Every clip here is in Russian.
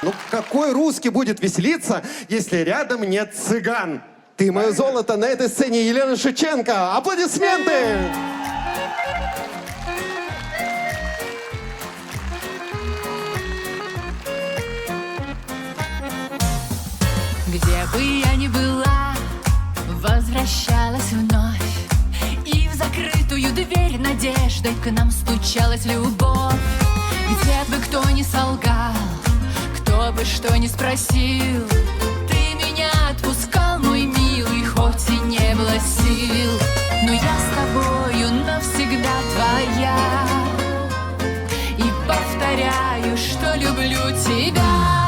Ну какой русский будет веселиться, если рядом нет цыган? Ты мое золото, на этой сцене Елена Шевченко. Аплодисменты! Где бы я ни была, возвращалась вновь, и в закрытую дверь надеждой к нам стучалась любовь. Где бы кто ни солгал, кто бы что ни спросил, ты меня отпускал, мой милый, хоть и не было сил. Но я с тобою навсегда твоя, и повторяю, что люблю тебя.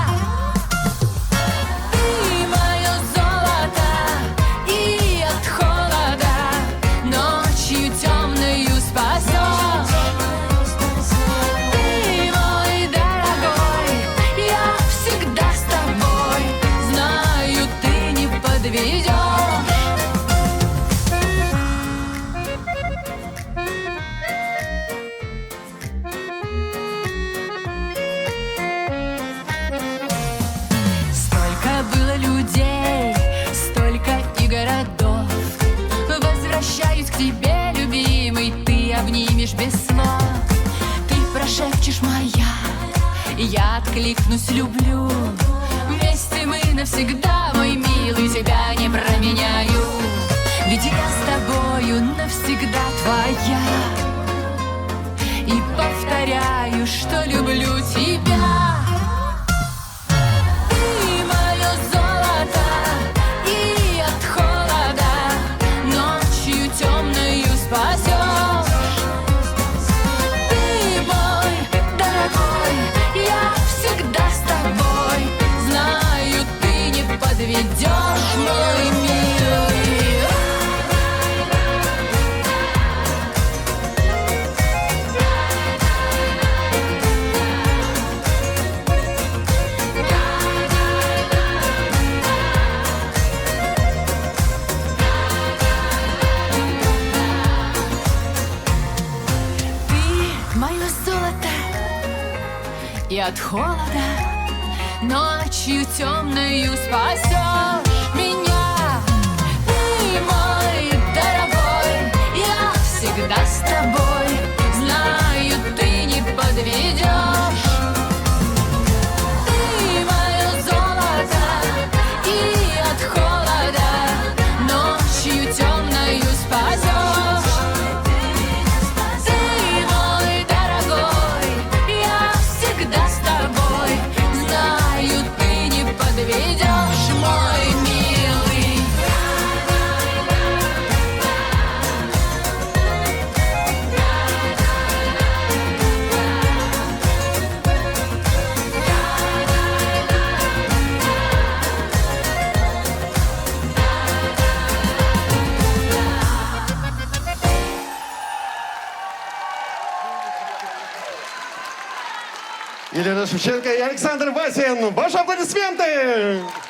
Столько было людей, столько и городов. Возвращаюсь к тебе, любимый, ты обнимешь без слов. Ты прошепчешь моя, я откликнусь, люблю. Вместе мы навсегда, мой милый, тебя не променяю. Ведь я с тобою навсегда твоя, и повторяю, что люблю тебя. Ты мое золото, и от холода ночью темною спасешь. Ты мой дорогой, я всегда с тобой. Знаю, ты не подведешь, мой милый. Мое золото, и от холода ночью темною спасешь меня. Ты мой дорогой, я всегда с тобой. Знаю, ты не подведешь. Ты мое золото, и от холода ночью темною спасешь. Подведешь, мой милый. Елена Шевченко и Александр Васин. Ваши аплодисменты!